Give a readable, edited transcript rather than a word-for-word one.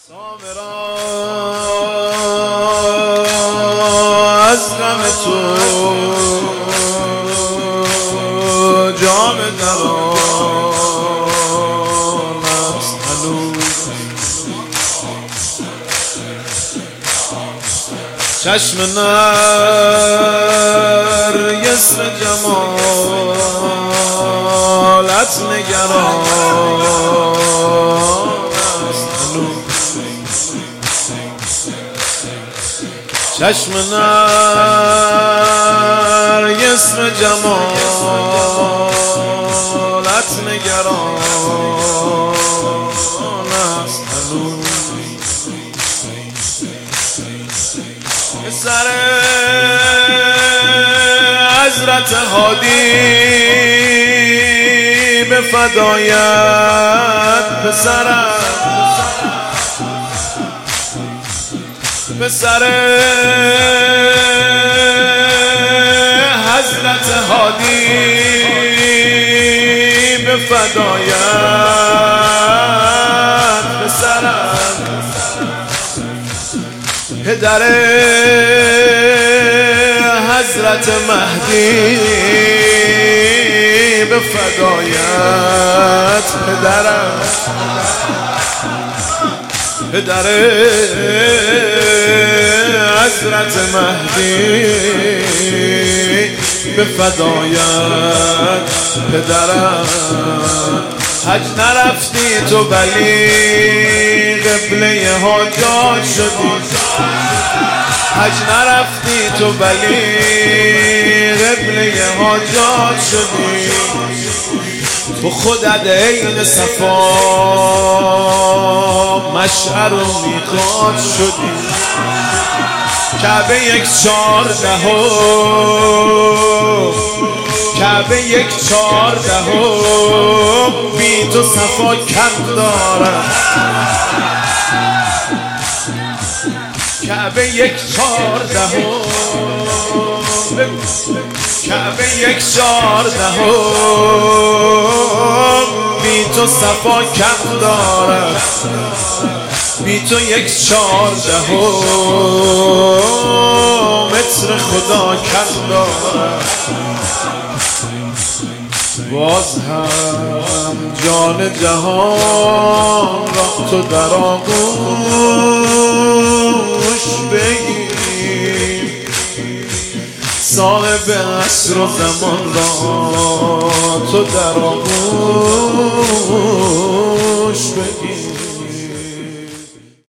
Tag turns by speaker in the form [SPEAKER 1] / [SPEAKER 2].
[SPEAKER 1] سامرا از غم تو جام دران است هنوز چشم نرگس جمالت نگران است هنوز چشم نرگس جمالت نگران است هنوز پسر حضرت هادی به فدایت پسر حضرت هادی به فدایت پدر حضرت مهدی به فدایت پدر حضرت مهدی به فدایت پدرم حج نرفتی تو ولی قبله حاجات شدی حج نرفتی تو ولی قبله حاجات شدی تو خودت عین صفا مشعر و میقات شدی کعبه 1/14 بی تو صفا کم دارم کعبه 1/14 بی تو صفا کم دارم بی تو 1/14 متر خدا کم دارم باز هم جان جهان را تو در آغوش بگیر صاحب عصر و زمان را تو در آغوش بگیر